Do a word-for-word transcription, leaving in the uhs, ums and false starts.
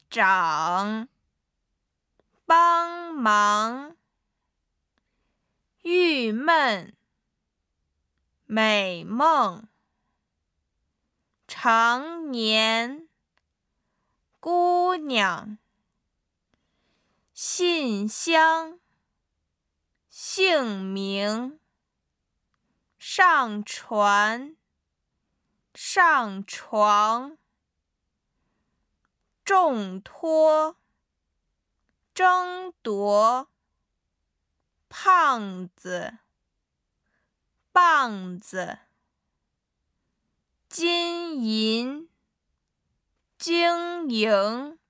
长，帮忙，郁闷，美梦，常年，姑娘，信箱，姓名，上传，上床，重托，争夺，胖子，棒子，金银，经营。